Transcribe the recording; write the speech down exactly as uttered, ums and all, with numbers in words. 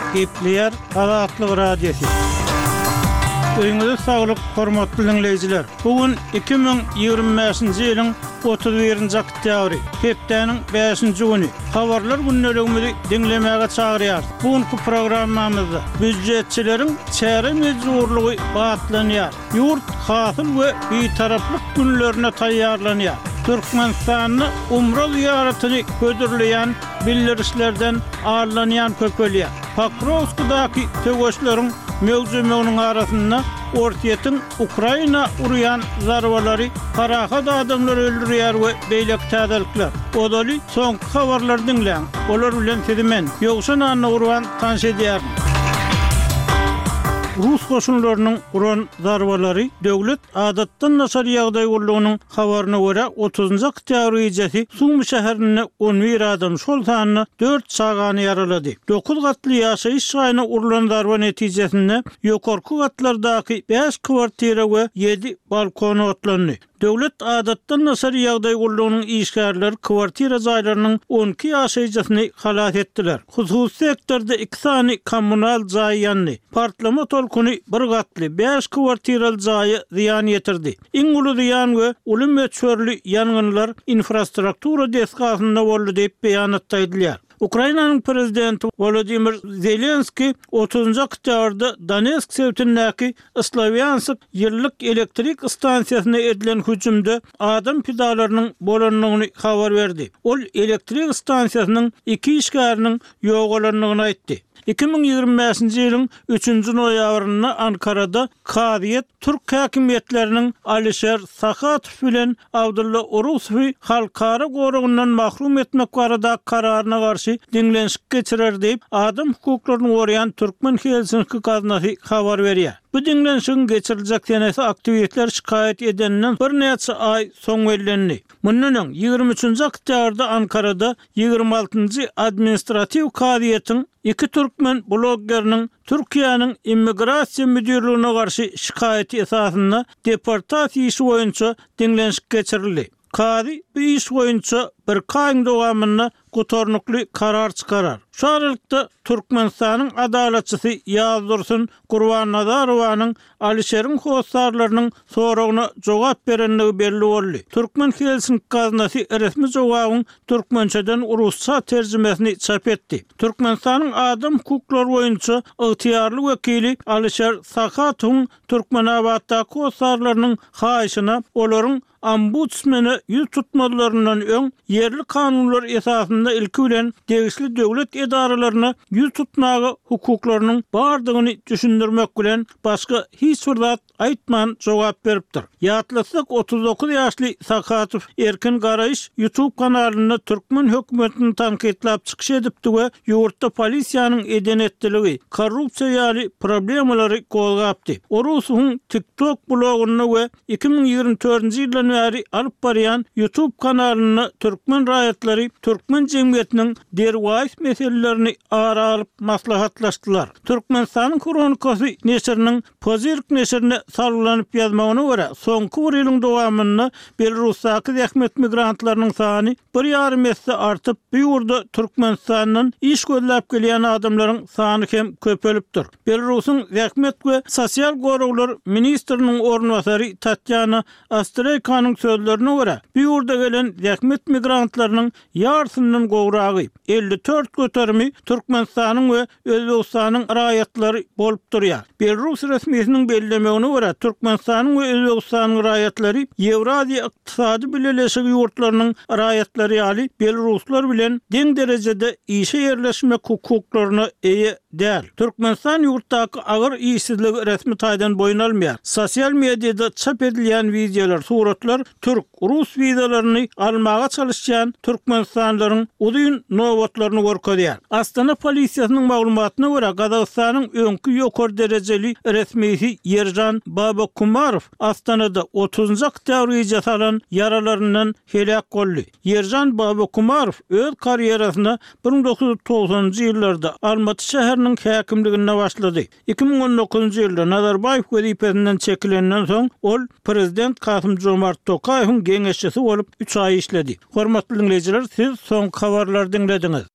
Gepleyer Azatlyk Radiosu. Öňüňizde saglyk, hormatly dinleýijiler. Bugün iki bin ýygrimi beşinji ýylyň otuz birinji oktýabry, hepdeniň beşinji güni. Habarlar günnelegimizi dinlemäge çagyrýar. Bugünkü programmamyzda büdjetçileriň çäre mejburlugy batlanýar. Ýurt hasyl we betaraplyk günlerine taýýarlanýar. Türkmenistanyny umra ziyaretini gödürleyen bildirişlerden ağırlanyan köpelýär. Pakrovskadyky töweşleriň mewjumynyň arasynda ortaýetň Ukraina uruyan zarbalary parahat adamlar öldürýär we beýlek täzelikler. Odaly soňky habarlar dinleň. Olar bilen sedimen ýogsa nany uruyan tanş edýär. Rus koşunlarynyň uran zarbalary döwlet adatdan nasar ýagdaý bolýanyň habaryna görä otuzynjy oktýabr gecesi Sumy şäherinde on bir adam şol sanyny dört sagany ýaralady. dokuz gatly ýaşaýyş şahyna urulan zarba netijesinde ýokarky gatlardaky beş kwartira we yedi balkon otlandy. Döwlet adatdan nasar ýagdaý bolýanyň işgärleri kwartira jaýlarynyň on iki ýaşaýjysyny halat etdiler. Hususy sektorda iki sany kommunal jaý ýandy. Partlama tolkuny bir gatly beş kwartiraly jaýy ziýan ýetirdi. Iň uly ziýan we uly meçhörli ýangynlar infrastruktura deskasynda boldy diýip beýanatdaýdylar. Ukrainanyň prezidenti Volodymyr Zelenski otuzynjy oktýabrda Donetsk sewtindäki Slavyansk ýyllyk elektrik stansiýasyna edilen hüjümde adam pidalarynyň bolanyny habar berdi. Ol elektrik stansiýasynyň iki işgäriniň ýogalanlygyny aýtdy. iki bin ýygrimi beşinji ýylyň üçünji noýabrynda Ankarada Kadyet Türk häkimetleriniň Alisher Sakatow bilen Abdulla Urusowy halkara goragynyň mahrum etmek barada kararyna garşy dinlenşik geçirer diýip adam hukuklaryny goraýan Türkmen Helsinki gaznasy habar berýär. Bu dinlenşiň geçiriljek denesi aktiwitler şikayet edeninden bir neçe ay soň bellendi. Mundan ýygrimi üçünji oktýabrda Ankarada ýygrimi altynjy administrativ kadyetiň iki türkmen bloggeriniň Türkiýanyň immigrasiýa müdirligine garşy şikaýeti esasynda deportasiýa işi boýunça dinlenşik geçirildi. Kadi bu iş boýunça bir kaýyn dowamyna gotornukly karar çykarar. Şu aralykda Türkmenistanyň adaletçisi Ýazdursun Gurbanazarowanyň Alisher'in howsarlarynyň soragyna jogap berenligi belli boldy. Türkmen Helsinki gaznasy resmi jogabyň türkmençeden urusça terjimesini çap etdi. Türkmenistanyň adam hukuklary boýunça ygtyýarly wekili Alisher Sakatowyň Türkmenabatdaky howsarlarynyň haýyşyna olaryň ombudsmeni ýüz tutmalaryndan öň yerli kanunlar esasında ilki bilen degişli döwlet edaralaryna ýüz tutmagy hukuklarynyň bardygyny düşündirmek bilen başga hiç bir zat aýtman jogap beripdir. Ýatlasak otuz dokuz ýaşly Sakatow erkin garaýyş YouTube kanalyna Türkmen hökümetini tanqidlap çykyş edipdi we ýurtda polisiýanyň edenetdiligi, korrupsiýa ýaly problemalary golgapdy. Urusowyň TikTok blogyna we iki bin ýygrimi dördünji ýyldan bäri alyp barýan YouTube kanalyna Türkmen raýatlary Türkmen jemgyýetiniň derwäs meselelerini ara alyp maslahatlaşdylar. Türkmenistanyň kronikasy neşriniň Pozirk neşrine sarlanyp ýazmagyna görä soňky bir ýylyň dowamynda Belarusdaky zähmet migrantlarynyň sany bir ýarym esse artyp, bu ýurda Türkmenistanyň iş gözläp gelýän adamlaryň sany hem köpelipdir. Belarusyň zähmet we sosial goraglar ministriniň ornwasary Tatyana Ostreykaның sözlerine görä, bu ýurda gelen zähmet migrantlarynyň ýarsynyň gowragy elli dört götermi Türkmenistanyň we Özbegistanyň raýatlary bolup durýar. Belarus resmiýetiniň bellemegine görä Türkmenistanyň we Özbegistanyň raýatlary Ewraziýa ykdysady birleşigi ýurtlarynyň raýatlary ýaly Belaruslar bilen deň derejede işe ýerleşmek hukuklaryna eýe däl. Türkmenistan ýurtdaky agyr işsizligi resmi taýdan boýun almaýar. Sosial mediada çap edilýän videolar, suratlar Türk, Rus vidalaryny almaga çalışýan Türkmenistanlaryň udyň nowatlaryny görkezýär. Astana polisiýasynyň maglumatyna görä Gazagystanyň öňkü ýokary derejeli resmisi Yerjan Babakumarov Astanada otuzynjy oktýabr gecesi alan yaralaryndan helak boldy. Yerjan Babakumarov öz karýerasyna bir bin dokuz ýüz togsanjy ýyllarda Almaty şäheriniň häkimligine başlady. iki bin on dokuzunjy ýylda Nazarbayew wezipesinden çekilenden soň ol prezident Kasym Jomart Tokayewiň geňeşçisi bolup üç ay işledi. Hormatly dinleyijiler, siz soň habarlary dinlediňiz.